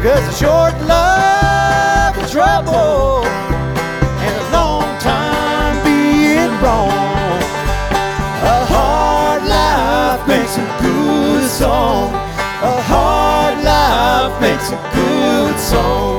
'Cause a short life of trouble and a long time being wrong. A hard life makes a good song. A hard life makes a good song.